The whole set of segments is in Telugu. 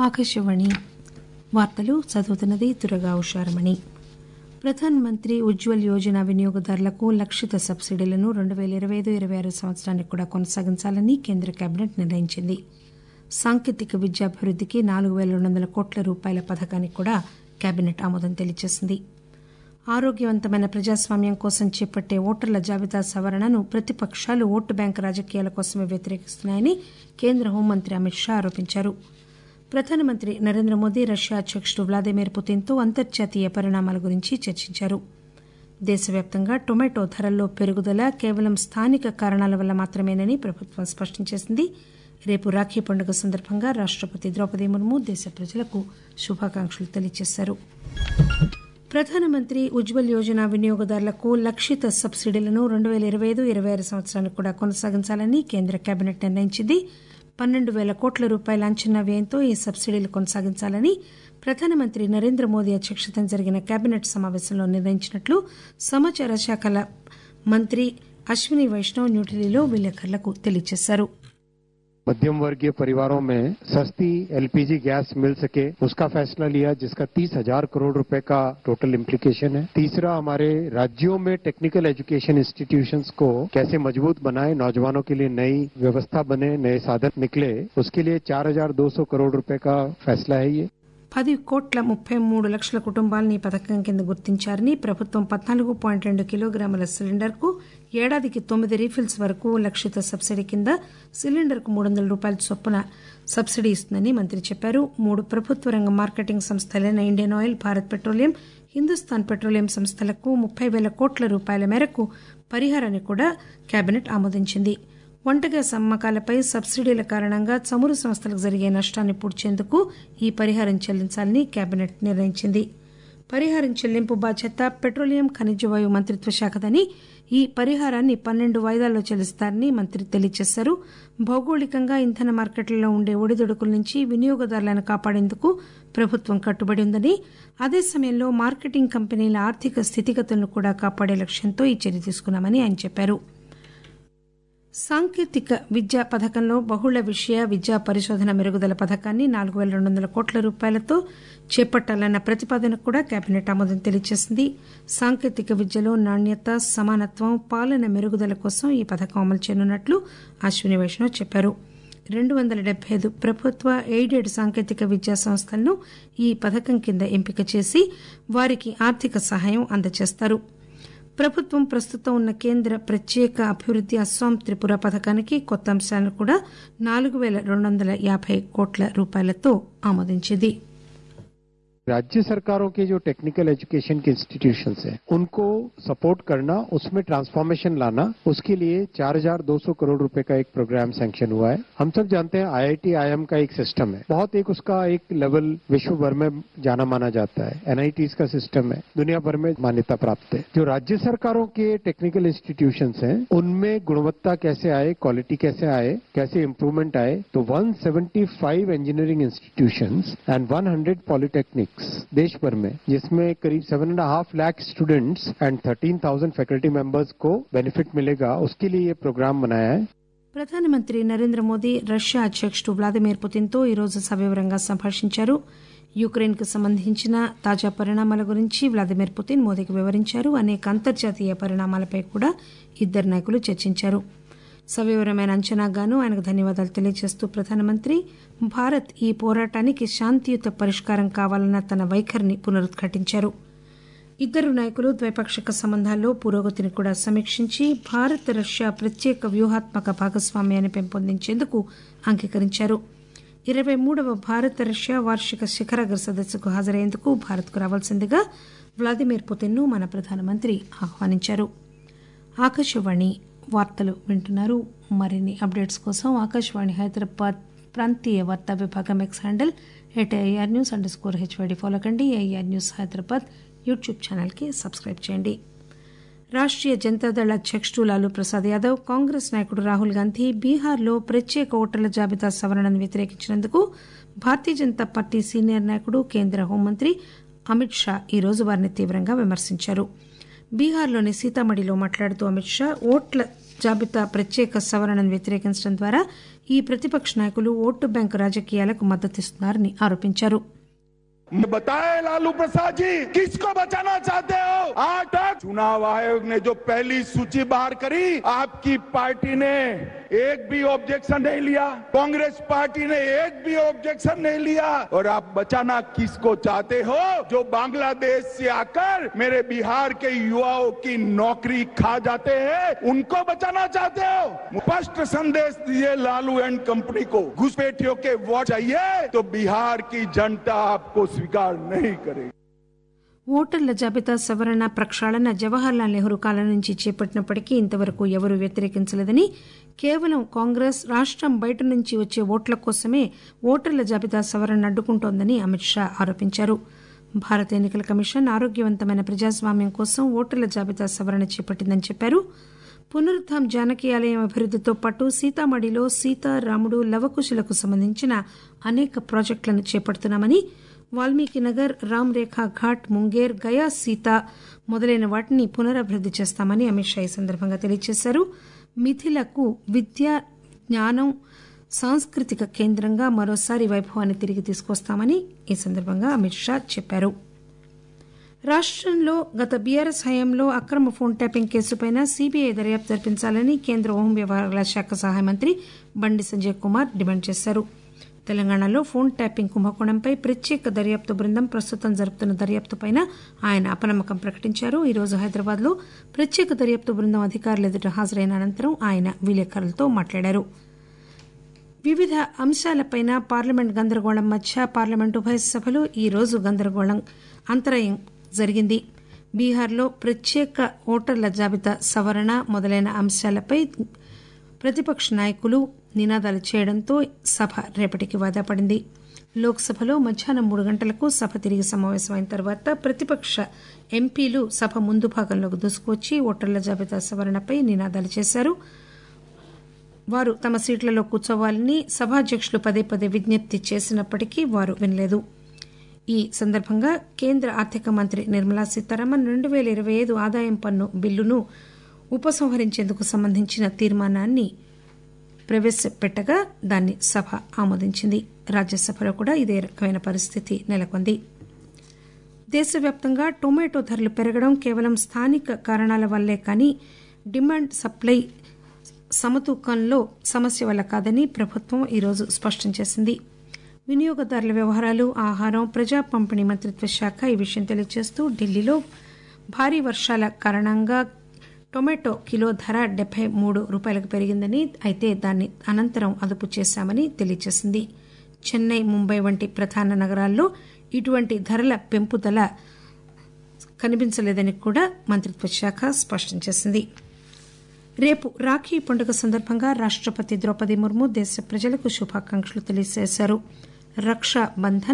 ఆకాశవాణి వార్తలు చదువుతున్నది దుర్గా ఉషారమణి. ప్రధానమంత్రి ఉజ్వల్ యోజన వినియోగదారులకు లక్షిత సబ్సిడీలను 2025-26 సంవత్సరానికి కూడా కొనసాగించాలని కేంద్ర కేబినెట్ నిర్ణయించింది. సాంకేతిక విద్యాభివృద్దికి 4,200 కోట్ల రూపాయల పథకానికి కూడా కేబినెట్ ఆమోదం తెలియజేసింది. ఆరోగ్యవంతమైన ప్రజాస్వామ్యం కోసం చేపట్టే ఓటర్ల జాబితా సవరణను ప్రతిపకాలు ఓటు బ్యాంకు రాజకీయాల కోసమే వ్యతిరేకిస్తున్నాయని కేంద్ర హోంమంత్రి అమిత్ షా ఆరోపించారు. ప్రధానమంత్రి నరేంద్ర మోదీ రష్యా అధ్యకుడు వ్లాదిమిర్ పుతిన్తో అంతర్జాతీయ పరిణామాల గురించి చర్చించారు. దేశవ్యాప్తంగా టొమాటో ధరల్లో పెరుగుదల కేవలం స్థానిక కారణాల వల్ల మాత్రమేనని ప్రభుత్వం స్పష్టం చేసింది. రేపు రాఖీ పండుగ సందర్భంగా రాష్టపతి ద్రౌపది ముర్ము దేశ ప్రజలకు శుభాకాంక్షలు తెలియజేశారు. ప్రధానమంత్రి ఉజ్వల్ యోజన వినియోగదారులకు లక్షిత సబ్సిడీలను 2025-26 సంవత్సరానికి కూడా కొనసాగించాలని కేంద్ర కేబినెట్ నిర్ణయించింది. 12,000 కోట్ల రూపాయల అంచనా వ్యయంతో ఈ సబ్సిడీలు కొనసాగించాలని ప్రధానమంత్రి నరేంద్ర మోదీ అధ్యక్షతన జరిగిన కేబినెట్ సమావేశంలో నిర్ణయించినట్లు సమాచార శాఖల మంత్రి అశ్విని వైష్ణవ్ న్యూఢిల్లీలో విలేకరులకు తెలియజేశారు. मध्यम वर्गीय परिवारों में सस्ती एलपीजी गैस मिल सके उसका फैसला लिया, जिसका 30,000 करोड़ रुपए का टोटल इम्प्लीकेशन है. तीसरा, हमारे राज्यों में टेक्निकल एजुकेशन इंस्टीट्यूशंस को कैसे मजबूत बनाए, नौजवानों के लिए नई व्यवस्था बने, नए साधन निकले, उसके लिए 4,200 करोड़ रुपए का फैसला है. ये 10,33,00,000 కుటుంబాలను ఈ పథకం కింద గుర్తించారని ప్రభుత్వం 14.2 కిలోగ్రాముల సిలిండర్కు ఏడాదికి 9 రీఫిల్స్ వరకు లక్షిత సబ్సిడీ కింద సిలిండర్కు ₹300 చొప్పున సబ్సిడీ ఇస్తుందని మంత్రి చెప్పారు. 3 ప్రభుత్వ రంగ మార్కెటింగ్ సంస్థలైన Indian oil, Bharat petroleum, Hindustan petroleum సంస్థలకు 30,000 కోట్ల రూపాయల మేరకు పరిహారాన్ని కూడా కేబినెట్ ఆమోదించింది. వంట గ్యాస్ అమ్మకాలపై సబ్సిడీల కారణంగా చమురు సంస్థలకు జరిగే నష్టాన్ని పూడ్చేందుకు ఈ పరిహారం చెల్లించాలని కేబినెట్ నిర్ణయించింది. పరిహారం చెల్లింపు బాధ్యత పెట్రోలియం, ఖనిజ వాయువు మంత్రిత్వ శాఖదని, ఈ పరిహారాన్ని 12 వాయిదాల్లో చెల్లిస్తారని మంత్రి తెలియజేశారు. భౌగోళికంగా ఇంధన మార్కెట్లలో ఉండే ఒడిదుడుకుల నుంచి వినియోగదారులను కాపాడేందుకు ప్రభుత్వం కట్టుబడి ఉందని, అదే సమయంలో మార్కెటింగ్ కంపెనీల ఆర్థిక స్థితిగతులను కూడా కాపాడే లక్ష్యంతో ఈ చర్య తీసుకున్నామని ఆయన చెప్పారు. సాంకేతిక విద్యా పథకంలో బహుళ విషయ విద్యా పరిశోధన మెరుగుదల పథకాన్ని 4,200 కోట్ల రూపాయలతో చేపట్టాలన్న ప్రతిపాదనకు కూడా కేబినెట్ ఆమోదం తెలియజేసింది. సాంకేతిక విద్యలో నాణ్యత, సమానత్వం, పాలన మెరుగుదల కోసం ఈ పథకం అమలు చేయనున్నట్లు అశ్విని వైష్ణవ్ చెప్పారు. 275 ప్రభుత్వ ఎయిడెడ్ సాంకేతిక విద్యా సంస్థలను ఈ పథకం కింద ఎంపిక చేసి వారికి ఆర్థిక సహాయం అందజేస్తారు. ప్రభుత్వం ప్రస్తుతం ఉన్న కేంద్ర ప్రత్యేక అభివృద్ది అస్సాం, త్రిపుర పథకానికి కొత్త అంశాలను కూడా 4,250 కోట్ల రూపాయలతో ఆమోదించింది. राज्य सरकारों के जो टेक्निकल एजुकेशन के इंस्टीट्यूशंस हैं उनको सपोर्ट करना, उसमें ट्रांसफॉर्मेशन लाना, उसके लिए 4,200 करोड़ रुपए का एक प्रोग्राम सैंक्शन हुआ है. हम सब जानते हैं IIT IIM का एक सिस्टम है, बहुत एक उसका एक लेवल विश्व भर में जाना माना जाता है. NITs का सिस्टम है, दुनिया भर में मान्यता प्राप्त है. जो राज्य सरकारों के टेक्निकल इंस्टीट्यूशंस हैं उनमें गुणवत्ता कैसे आए, क्वालिटी कैसे आए, कैसे इम्प्रूवमेंट आए, तो 175 इंजीनियरिंग इंस्टीट्यूशंस एंड 100 पॉलिटेक्निक देश भर में, जिसमें करीब 7.5 lakh students and 13,000 faculty members को बेनिफिट मिलेगा, उसके लिए ये प्रोग्राम बनाया है. ప్రధానమంత్రి నరేంద్ర మోదీ రష్యా అధ్యకుడు వ్లాదిమిర్ పుతిన్తో ఈరోజు సవివరంగా సంభాషించారు. యుక్రెయిన్ కు సంబంధించిన తాజా పరిణామాల గురించి వ్లాదిమిర్ పుతిన్ మోదీకి వివరించారు. అనేక అంతర్జాతీయ పరిణామాలపై కూడా ఇద్దరు నాయకులు చర్చించారు. సవివరమైన అంచనాగాను ఆయనకు ధన్యవాదాలు తెలియజేస్తూ ప్రధానమంత్రి భారత్ ఈ పోరాటానికి శాంతియుత పరిష్కారం కావాలన్న తన వైఖరిని పునరుద్ఘాటించారు. ఇద్దరు నాయకులు ద్వైపాక్షిక సంబంధాల్లో పురోగతిని కూడా సమీక్షించి భారత్ రష్యా ప్రత్యేక వ్యూహాత్మక భాగస్వామ్యాన్ని పెంపొందించేందుకు అంగీకరించారు. 23వ భారత్ రష్యా వార్షిక శిఖరాగ్ర సదస్సుకు హాజరయ్యేందుకు భారత్కు రావాల్సిందిగా వ్లాదిమిర్ పుతిన్ను మన ప్రధానమంత్రి ఆహ్వానించారు. ఆకాశవాణి వార్తలు వింటున్నారు. మరిన్ని అప్డేట్స్ కోసం ఆకాశవాణి హైదరాబాద్ ప్రాంతీయ వార్తా విభాగం ఎక్స్ హ్యాండిల్ @AIRnews_HYD ఫాలో కండి. AIR న్యూస్ హైదరాబాద్ యూట్యూబ్ ఛానల్కి సబ్స్క్రైబ్ చేయండి. రాష్ట్రీయ జనతాదళ్ అధ్యకుడు లాలూ ప్రసాద్ యాదవ్, కాంగ్రెస్ నాయకుడు రాహుల్ గాంధీ బీహార్లో ప్రత్యేక ఓటర్ల జాబితా సవరణను వ్యతిరేకించినందుకు భారతీయ జనతా పార్టీ సీనియర్ నాయకుడు కేంద్ర హోంమంత్రి అమిత్ షా ఈరోజు వారిని తీవ్రంగా విమర్శించారు. బీహార్లోని సీతామఢీలో మాట్లాడుతూ అమిత్ షా ఓట్ల జాబితా ప్రత్యేక సవరణను వ్యతిరేకించడం ద్వారా ఈ ప్రతిపక్ష నాయకులు ఓటు బ్యాంకు రాజకీయాలకు మద్దతిస్తున్నారని ఆరోపించారు. बताए लालू प्रसाद जी किसको बचाना चाहते हो? आज तक चुनाव आयोग ने जो पहली सूची बाहर करी, आपकी पार्टी ने एक भी ऑब्जेक्शन नहीं लिया, कांग्रेस पार्टी ने एक भी ऑब्जेक्शन नहीं लिया। और आप बचाना किसको चाहते हो? जो बांग्लादेश से आकर मेरे बिहार के युवाओं की नौकरी खा जाते हैं, उनको बचाना चाहते हो? स्पष्ट संदेश दिए लालू एंड कंपनी को, घुसपैठियों के वोट चाहिए तो बिहार की जनता आपको स्वीकार नहीं करेगी. ఓటర్ల జాబితా సవరణ ప్రక్షాళన జవహర్లాల్ నెహ్రూ కాలం నుంచి చేపట్టినప్పటికీ ఇంతవరకు ఎవరూ వ్యతిరేకించలేదని, కేవలం కాంగ్రెస్ రాష్టం బయట నుంచి వచ్చే ఓట్ల కోసమే ఓటర్ల జాబితా సవరణ అడ్డుకుంటోందని అమిత్ షా ఆరోపించారు. భారత ఎన్నికల కమిషన్ ఆరోగ్యవంతమైన ప్రజాస్వామ్యం కోసం ఓటర్ల జాబితా సవరణ చేపట్టిందని చెప్పారు. పునరుద్ధాం జానకి ఆలయం అభివృద్దితో పాటు సీతామఢీలో సీతా రాముడు లవకుశులకు సంబంధించిన అనేక ప్రాజెక్టులను చేపడుతున్నామని, వాల్మీకి నగర్, రామ్ రేఖా ఘాట్, ముంగేర్, గయా సీత మొదలైన వాటిని పునరభివృద్ది చేస్తామని అమిత్ షా ఈ సందర్భంగా తెలియజేశారు. మిథిలకు విద్య, జ్ఞానం, సాంస్కృతిక కేంద్రంగా మరోసారి వైభవాన్ని తిరిగి తీసుకొస్తామని ఈ సందర్భంగా అమిత్ షా చెప్పారు. రాష్టంలో గత బీఆర్ఎస్ హయాంలో అక్రమ ఫోన్ ట్యాపింగ్ కేసుపై సీబీఐ దర్యాప్తు జరిపించాలని కేంద్ర హోం వ్యవహారాల శాఖ సహాయ మంత్రి బండి సంజయ్ కుమార్ డిమాండ్ చేశారు. తెలంగాణలో ఫోన్ ట్యాపింగ్ కుంభకోణంపై ప్రత్యేక దర్యాప్తు బృందం ప్రస్తుతం జరుపుతున్న దర్యాప్తుపై ఆయన అపనమ్మకం ప్రకటించారు. ఈ రోజు హైదరాబాద్ లో ప్రత్యేక దర్యాప్తు బృందం అధికారుల ఎదుట హాజరైన అనంతరం ఆయన విలేకరులతో మాట్లాడారు. వివిధ అంశాలపై పార్లమెంట్ గందరగోళం మధ్య పార్లమెంట్ ఉభయ సభలు ఈ రోజు అంతరాయం జరిగింది. బీహార్లో ప్రత్యేక ఓటర్ల జాబితా సవరణ మొదలైన అంశాలపై ప్రతిపక్ష నాయకులు నినాదాలు చేయడంతో సభ రేపటికి వాయిదా పడింది. లోక్సభలో మధ్యాహ్నం 3 గంటలకు సభ తిరిగి సమావేశమైన తర్వాత ప్రతిపక్ష ఎంపీలు సభ ముందు భాగంలోకి దూసుకువచ్చి ఓటర్ల జాబితా సవరణపై నినాదాలు చేశారు. వారు తమ సీట్లలో కూర్చోవాలని సభాధ్యక్షులు పదే పదే విజ్ఞప్తి చేసినప్పటికీ వారు వినలేదు. ఈ సందర్భంగా కేంద్ర ఆర్థిక మంత్రి నిర్మలా సీతారామన్ 2025 ఆదాయం పన్ను బిల్లును ఉపసంహరించేందుకు సంబంధించిన తీర్మానాన్ని ప్రవేశపెట్టగా దాన్ని సభ ఆమోదించింది. రాజ్యసభలో కూడా ఇదే రకమైన పరిస్థితి నెలకొంది. దేశవ్యాప్తంగా టొమాటో ధరలు పెరగడం కేవలం స్థానిక కారణాల వల్లే కానీ డిమాండ్ సప్లై సమతూకంలో సమస్య వల్ల కాదని ప్రభుత్వం ఈరోజు స్పష్టం చేసింది. వినియోగదారుల వ్యవహారాలు, ఆహారం, ప్రజా పంపిణీ మంత్రిత్వ శాఖ ఈ విషయం తెలియజేస్తూ ఢిల్లీలో భారీ వర్షాల కారణంగా టొమాటో కిలో ధర 73 రూపాయలకు పెరిగిందని, అయితే దాన్ని అనంతరం అదుపు చేశామని తెలియజేసింది. చెన్నై, ముంబై వంటి ప్రధాన నగరాల్లో ఇటువంటి ధరల పెంపుదల కనిపించలేదని కూడా మంత్రిత్వ శాఖ స్పష్టం చేసింది. రేపు రాఖీ పండుగ సందర్భంగా రాష్టపతి ద్రౌపది ముర్ము దేశ ప్రజలకు శుభాకాంక్షలు తెలియజేశారు. రక్షా బంధన్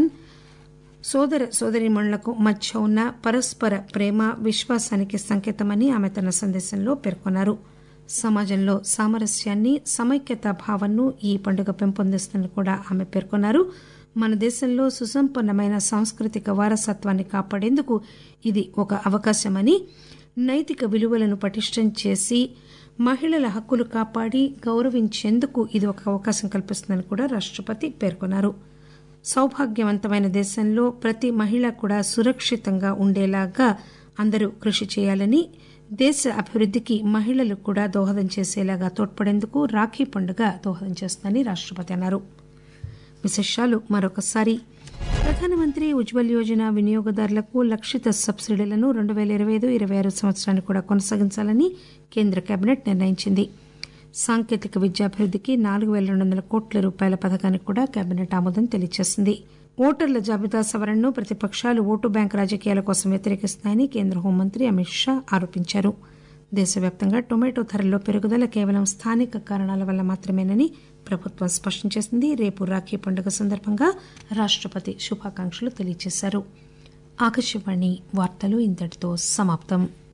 సోదర సోదరీమణులకు మధ్య ఉన్న పరస్పర ప్రేమ, విశ్వాసానికి సంకేతమని ఆమె తన సందేశంలో పేర్కొన్నారు. సమాజంలో సామరస్యాన్ని, సమైక్యతా భావనను ఈ పండుగ పెంపొందిస్తుందని కూడా ఆమె పేర్కొన్నారు. మన దేశంలో సుసంపన్నమైన సాంస్కృతిక వారసత్వాన్ని కాపాడేందుకు ఇది ఒక అవకాశమని, నైతిక విలువలను పటిష్టం చేసి మహిళల హక్కులు కాపాడి గౌరవించేందుకు ఇది ఒక అవకాశం కల్పిస్తుందని కూడా రాష్టపతి పేర్కొన్నారు. సౌభాగ్యవంతమైన దేశంలో ప్రతి మహిళ కూడా సురక్షితంగా ఉండేలాగా అందరూ కృషి చేయాలని, దేశ అభివృద్దికి మహిళలు కూడా దోహదం చేసేలాగా తోడ్పడేందుకు రాఖీ పండుగ దోహదం చేస్తుందని రాష్టపతి అన్నారు. విశేషాలు మరొకసారి. ప్రధానమంత్రి ఉజ్వల్ యోజన వినియోగదారులకు లక్షిత సబ్సిడీలను 2025-26 సంవత్సరాన్ని కూడా కొనసాగించాలని కేంద్ర కేబినెట్ నిర్ణయించింది. సాంకేతిక విద్యాభివృద్దికి 4,200 కోట్ల రూపాయల పథకానికి కూడా కేబినెట్ ఆమోదం తెలియజేసింది. ఓటర్ల జాబితా సవరణను ప్రతిపక్షాలు ఓటు బ్యాంక్ రాజకీయాల కోసం వ్యతిరేకిస్తున్నాయని కేంద్ర హోంమంత్రి అమిత్ షా ఆరోపించారు. దేశవ్యాప్తంగా టొమాటో ధరల్లో పెరుగుదల కేవలం స్థానిక కారణాల వల్ల మాత్రమేనని ప్రభుత్వం స్పష్టం చేసింది. రేపు రాఖీ పండుగ సందర్భంగా రాష్టపతి శుభాకాంక్షలు తెలియజేశారు. ఆకాశవాణి వార్తలు ఇంతటితో సమాప్తం.